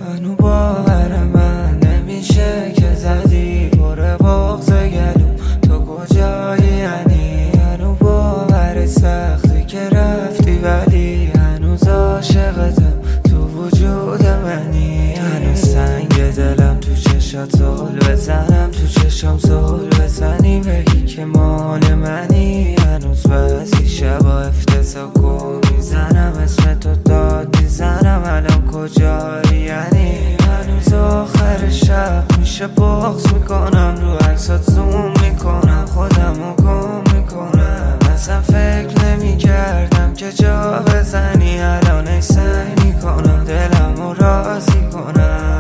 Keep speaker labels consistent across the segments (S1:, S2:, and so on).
S1: هنو باور من نمیشه که زدی پر بغض گلوم تو کجایی یعنی هنو باور سختی که رفتی ولی هنوز عاشقتم تو وجود منی هنوز سنگ دلم تو چشات زل بزنم تو چشام زل بزنی بگی که مال منی هنوز بعضی شبا افتضاح گم میزنم اسم تو داد میزنم الان کجایی یعنی هنوز آخر شب میشه بغض میکنم رو عکسات زوم میکنم خودمو گم میکنم اصلا فکر نمیکردم که جا بزنی الان ای سعی میکنم دلمو راضی کنم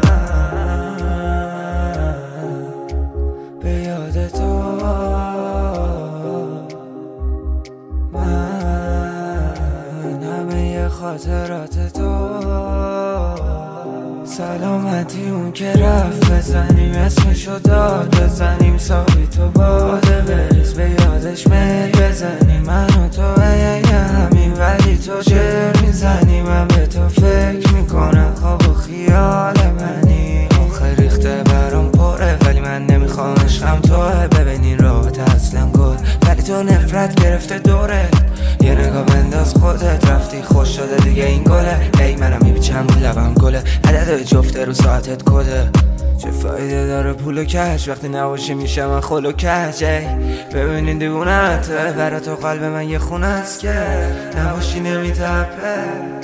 S1: به یاد تو من همه خاطرات تو سلامتی اون که رفت بزنیم اسمشو داد بزنیم سابی تو باده بریز به یادش میل بزنیم من و تو همین ولی تو شعر میزنی من به تو فکر میکنم خواب و خیال منی آخه ریخته برام پره ولی من نمیخوام عشقم توه ببینین راحت اصلا گل ولی تو نفرت گرفته دوره یه نگاه بنداز خودت رفتی خوش شده دیگه این گله ای منم میبیچم رو لبم گله عدد جفته رو ساعتت کده چه فایده داره پول و کش وقتی نباشی میشه من خل و کش ببینین دیوونته برا تو قلب من یه خونه است که نباشی نمیتپه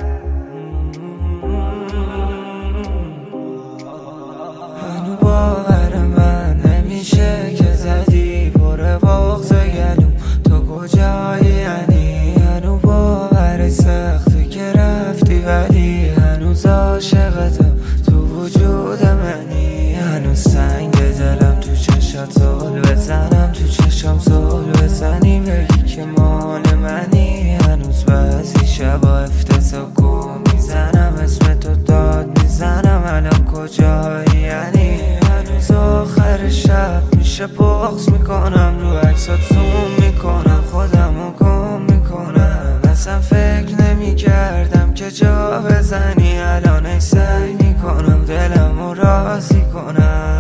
S1: هنو باور من نمیشه که زدی پر بغض گلوم تو کجایی یعنی هنو باور سختی که رفتی ولی هنوز عاشقتم تو وجود منی هنوز سنگ دلم تو چشات زل بزنم تو چشام زل بزنی بگی که مال منی هنوز بعضی شبا افتضاح گم میزنم اسم تو داد میزنم الان کجایی یعنی هنوز آخر شب میشه بغض میکنم رو عکسات زوم میکنم خودمو گم میکنم اصلا فکر نمیکردم که جا بزنی الان ای سعی میکنم دلمو راضی کنم